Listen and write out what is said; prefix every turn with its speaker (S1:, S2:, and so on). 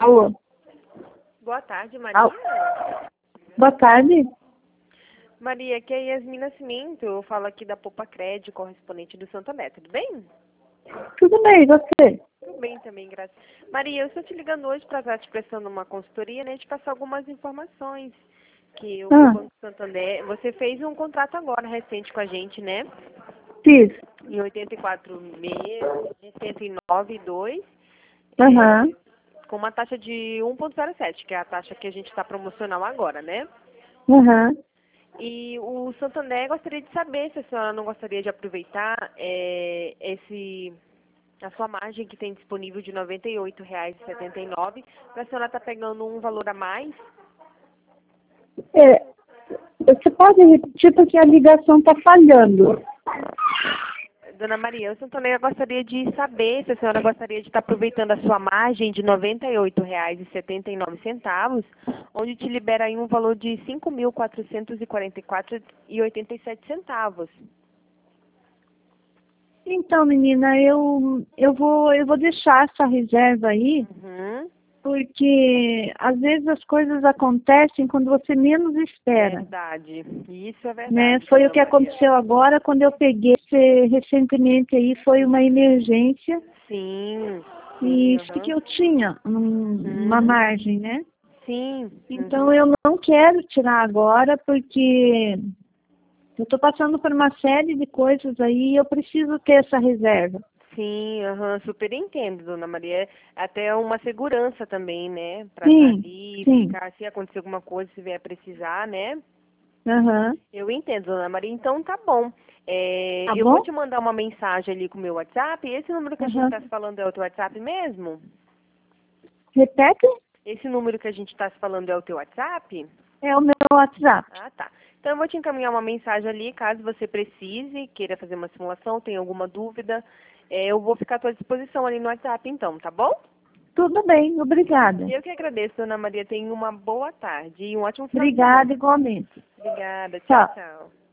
S1: Alô?
S2: Boa tarde, Maria.
S1: Alô? Boa tarde.
S2: Maria, aqui é Yasmin Nascimento. Eu falo aqui da Poupa Crédito, correspondente do Santander. Tudo bem?
S1: Tudo bem, e você?
S2: Tudo bem também, graças. Maria, eu estou te ligando hoje para estar te prestando uma consultoria, né? De passar algumas informações que o Banco Santander... Você fez um contrato agora, recente com a gente, né?
S1: Fiz.
S2: Em 84 meses, de 109,2.
S1: Aham.
S2: Com uma taxa de 1,07, que é a taxa que a gente está promocional agora, né?
S1: Aham.
S2: E o Santander gostaria de saber se a senhora não gostaria de aproveitar a sua margem que tem disponível de R$ 98,79, para a senhora estar pegando um valor a mais.
S1: Você pode repetir porque a ligação está falhando.
S2: Dona Maria, o Santander gostaria de saber se a senhora gostaria de estar aproveitando a sua margem de R$ 98,79, onde te libera aí um valor de R$ 5.444,87.
S1: Então, menina, eu vou deixar essa reserva aí, porque às vezes as coisas acontecem quando você menos espera.
S2: Verdade. Isso é verdade.
S1: Né? Foi o que
S2: Maria.
S1: aconteceu agora quando eu peguei recentemente aí, foi uma emergência.
S2: Sim.
S1: E isso que eu tinha uma margem, né?
S2: Sim.
S1: Então eu não quero tirar agora porque eu estou passando por uma série de coisas aí e eu preciso ter essa reserva.
S2: Sim, super entendo, Dona Maria. Até uma segurança também, né? Para estar ali, ficar, se acontecer alguma coisa, se vier precisar, né? Eu entendo, Dona Maria. Então tá bom. Eu vou te mandar uma mensagem ali com o meu WhatsApp. Esse número que a gente está se falando é o teu WhatsApp mesmo?
S1: Repete?
S2: Esse número que a gente está se falando é o teu WhatsApp?
S1: É o meu WhatsApp.
S2: Ah, tá. Então eu vou te encaminhar uma mensagem ali, caso você precise, queira fazer uma simulação, tenha alguma dúvida. Eu vou ficar à tua disposição ali no WhatsApp, então, tá bom?
S1: Tudo bem, obrigada.
S2: Eu que agradeço, Dona Maria. Tenha uma boa tarde e um ótimo final de
S1: Obrigada
S2: semana.
S1: igualmente.
S2: Obrigada. Tchau, tchau.